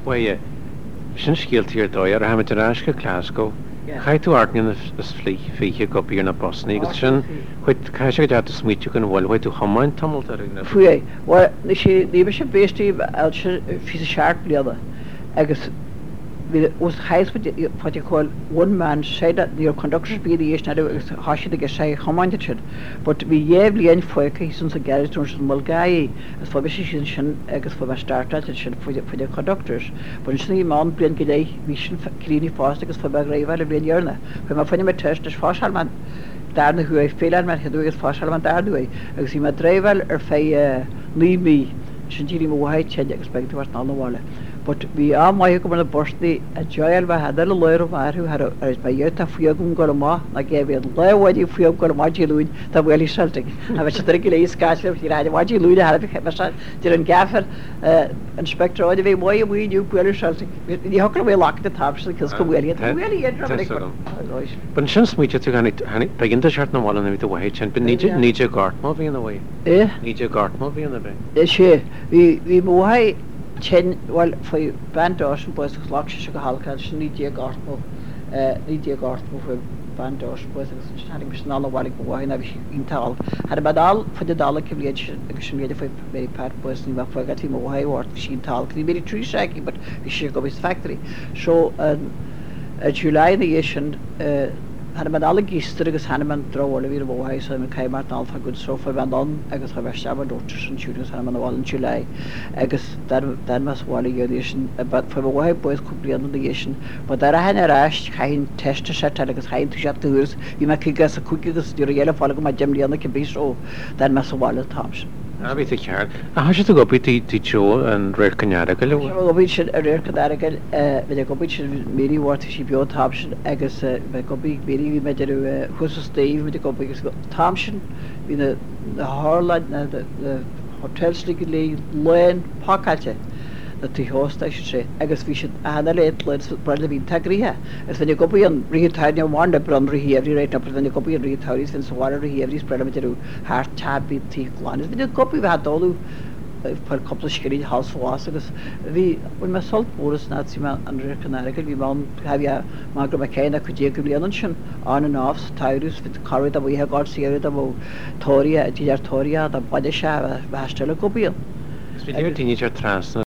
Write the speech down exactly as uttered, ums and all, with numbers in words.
Well, sin scialtíar dóir ar haimiid arás go Glasgow. Chaid tú artnin is flí fiche go bíar na Bosnia agus sin chuid cai sé go deart smíú gan bhil chuid tú chomáin tamil ar na Fué, well ní sé ní sé béistí fi a seart bliada agus was heis what you call one man said that your conductors be the issue agus hashe de say chomáinte chid, but vi évli ein foice sun a garage tún mulgai as for sin sin agus for starta sin for for the conductors, but sin man blin gelé vi sin klini fast agus for ravel blin jörna when ma fanny me test is fashal man daar hu e félan man hedu is fashal man daar doe agus si ma drivel er fe ni mi sin diri mo hai chen expect was na wale. But we are my come on the birthday a joyal we had a lawyer who had a by yota fiogum golma like gave it low what you feel got much luin that well is something I was regularly scratch if you had what you luin had a didn't gaffer inspector all the way why we knew well something you how can we lock the tops because come really really but sin smíte tú gan begin de seart na wall na the way chen but need you need your gart mo in the way eh need your gart mo in the way eh she we we mo hai Chen well for band ocean boys lock go halka ní dia gartmo ní dia gartmo for band ocean boys standing bis na wall go wine na in tal had badal for the dollar kibli agus sin for very part boys ní ma for gat mo hai wort sin tal kri very tree shaky but we should go bis factory so uh July the edition uh had man alle gister agus han man drolle wir bo hai so me kai mat alfa good so for band on agus ha versta dotters and children han man wall in July agus that that must wall edition but for bo hai boys could be on the edition but there han rash kein test set agus kein to shut the hus wie ma kigas a cookies die reelle fall ma jam liane ke bis so that must wall tops Abi te ceart. A has go bit tí teo an réir canneara go le? Go bit sin a réir canneara go bheit go bit sin méí bhhairta sí beod tápsin agus bheit go bit méí bhí meidir chusa Steve bheit go bit tápsin hí na Harlaid na hotelsli go lé lein pácailte na tí hósta sé agus bhí sin ana léit le brele hín tagrithe as bheit go bit an ritáine bhána bran rihéhrí réit na bheit go bit an ritáirí fin sáir rihéhrí brele meidirú háart tabí tí gláin bheit go bit bheit dóú per couple skri house was agus vi when my salt boris na si man an canarical vi man have ya magra mccain could you be on on and off tyrus with corridor we have got see the toria toria the badisha bastela copy Is vi dir trans